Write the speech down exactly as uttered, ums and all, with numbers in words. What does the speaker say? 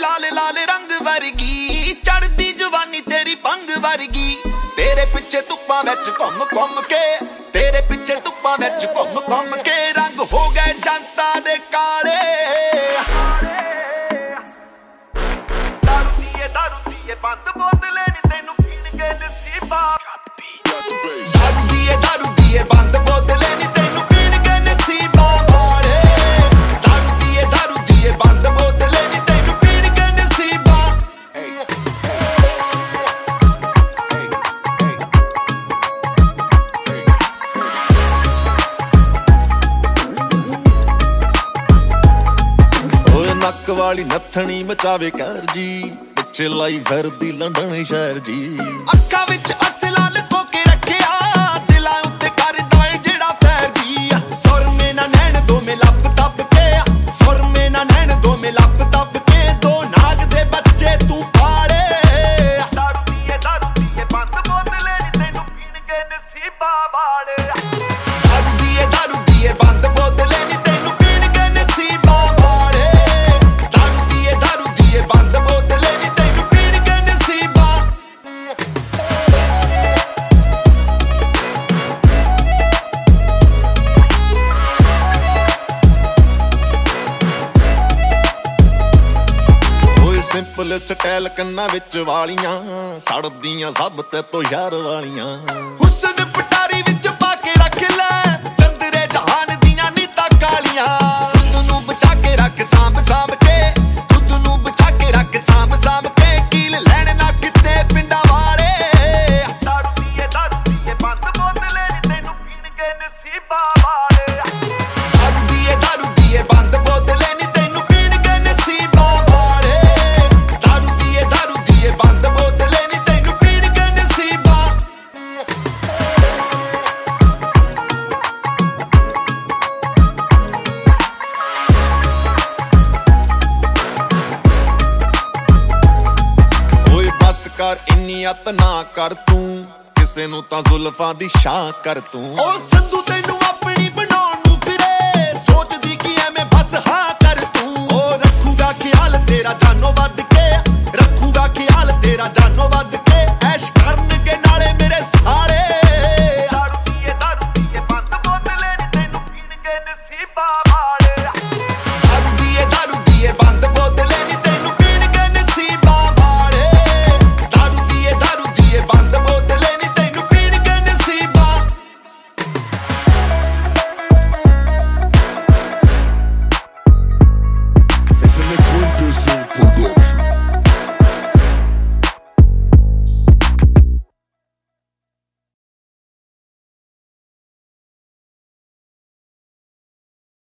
लाल लाल रंग वर्गी चढ़दी जवानी तेरी पंग वर्गी तेरे पिछे धुप्पां विच घुम घुम के तेरे पिछे धुप्पां विच घुम घुम के रंग हो गए जनता दे काले दारू पीए दारू पीए बंद बोतले नी तैनू पीणगे नसीबा दारू पीए दारू पीए बंद बोतले नी तैनू पीणगे नसीबा वाले दारू पीए दारू पीए बंद बोतले नी तैनू पीणगे नसीबा ओए नक वाली नथनी मचावे कर जी पिछे लाई फिरदी लंडन शहर जी अक्खां विच असला लुको के रखिया दिलां उत्ते करदा ए जेड़ा फैर जी सुर में ना नैन दो में लप तप के सुर में ना नैन दो में लप तप के दो नाग दे बच्चे तू पाले दारू पीए दारू पीए बंद बोतले नी तैनू पीणगे नसीबा वाले दारू पीए दारू पीए बंद बोतले नी तैनू पीणगे नसीबा वाले दारू पीए दारू पीए बंद बोतले नी तैनू पीणगे नसीबा सिंपल स्टाइल कन्ना विच वालियां सड़दियां सब ते तो यार वालियां हुस्न पटारी विच पाके रख ले चंदरे जहान दियां नीतां कालियां खुद नू बचा के रख सांभ सांभ के खुद नू बचा के रख सांभ सांभ के कील लैण ना किते पिंडा वाले दारू पीए दारू पीए बंद बोतले नी तैनू पीणगे नसीबा वाले दारू पीए दारू पीए बंद बोतले नी तैनू पीणगे नसीबा वाले दारू पीए दारू पीए बंद बोतले नी तैनू पीणगे नसीबा ओए बस कर इन्नी अत ना कर तू किसे नू तां जुल्फां दी शां कर तू ओ संधू तैनू अपनी बनाउण नू फिरे सोचदी कि एवें बस हां कर तू ओ रखूगा ख्याल तेरा जानो वध के रखूगा ख्याल तेरा जानो वध